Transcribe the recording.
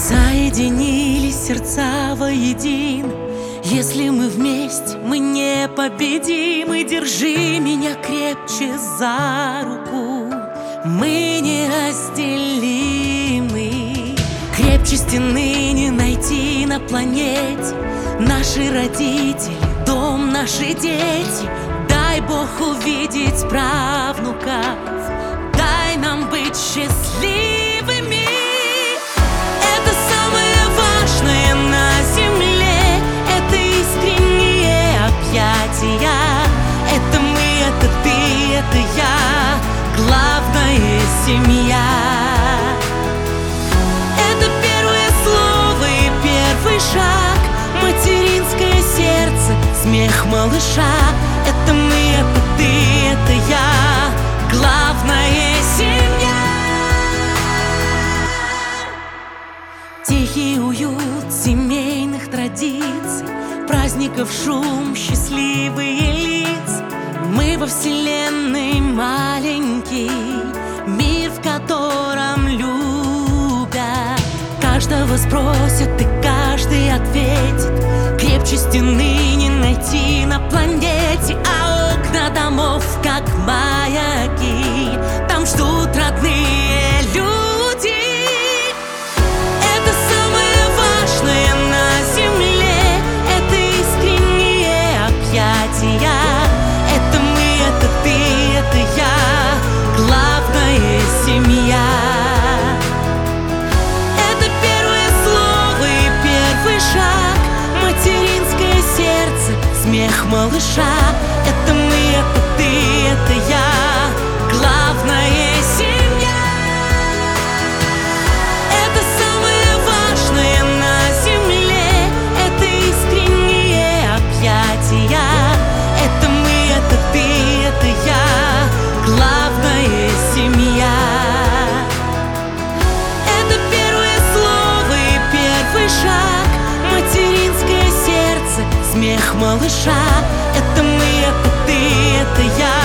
Соединились сердца воедино. Если мы вместе, мы непобедимы. Держи меня крепче за руку, мы неразделимы. Крепче стены не найти на планете. Наши родители, дом, наши дети. Дай Бог увидеть правнуков, дай нам быть счастливыми. Это самое важное на земле, это искренние объятия. Это мы, это ты, это я, главное — семья. Это первое слово и первый шаг, материнское сердце, смех малыша. Это мы, это ты, это я, главное — семья. Тихий уют семейных традиций, праздников шум, счастливые лица. Мы во вселенной маленький мир, в котором любят. Каждого спросят и каждый ответит. Крепче стены не найти на планете, а окна домов как маяки, там ждут родные люди. Это самое важное на земле, это искренние объятия. Это мы, это ты, это я, главное — семья. Это первое слово и первый шаг, материнское сердце, смех малыша. Это мы, это ты, это я, главное — семья. Это самое важное на земле, это искренние объятия. Это мы, это ты, это я, главное — семья. Это первое слово и первый шаг, материнское сердце, смех малыша. Это мы, это ты, это я,